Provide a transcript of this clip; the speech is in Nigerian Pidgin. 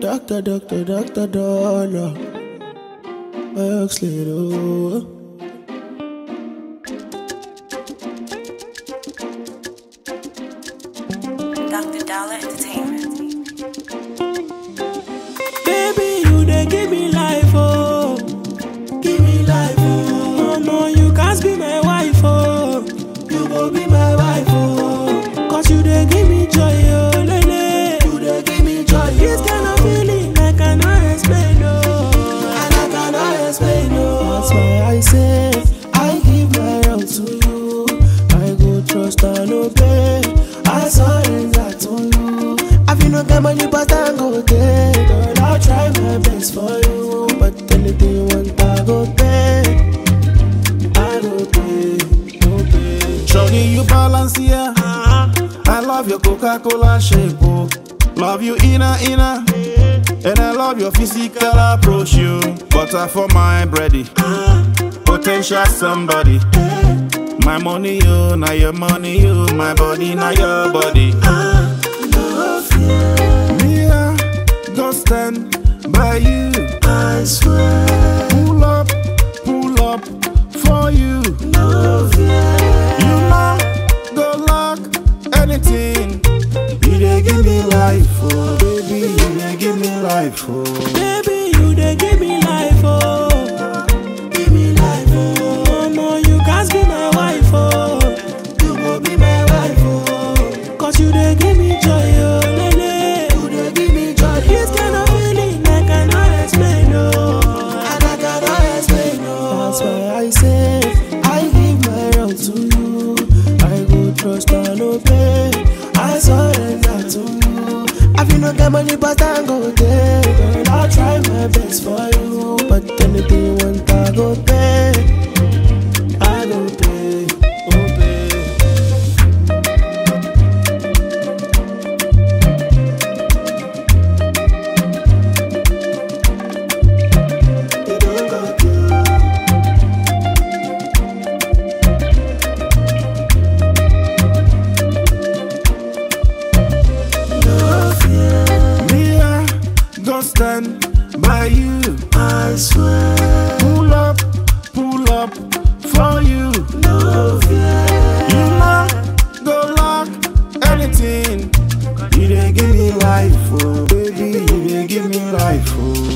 Doctor Dollar. Works little. Dr. Dollar Entertainment. Baby, you they give me life, oh. Give me life, oh. No, you can't be my wife, oh. You go be my wife, oh. Cause you they give me joy, oh, lele. You they give me joy, oh. This kind of feeling I cannot explain, oh. And I cannot explain, oh. That's why I say, I give my all to you. I go trust and obey. I surrender to you. I feel no get money, but I go there. Girl, I'll try my best for you. But anything you want, I go pay. I go pay, go pay. Shawty, you balance here. I love your Coca-Cola shape, oh. Love you inner. And I love your physical approach, you. Butter for my bready. Potential somebody. My money, you, now your money, you. My body, now your body. Me, I go stand by you. I swear. Pull up for you. You know, go lock anything. You dey give me life, oh baby. You dey give me life, oh. Baby, you they give me life, oh. Give me life, oh. No, you can't be my wife, oh. You go be my wife, oh. Cause you they give me joy, oh, lele. You they give me joy, oh. This kind of feeling I cannot explain, oh. And I cannot explain, oh. That's why I say, I give my all to you. I go trust and obey. I surrender to you. I feel no get money, but I go there. Girl, I'll try my best for you. But anything you want, I go pay. I go pay, go pay. You don't go through. No fear, Me, I go stand by you. I swear. Pull up for you. No fear. You know, go lock anything. You dey give me life, oh baby. You dey give me life, oh.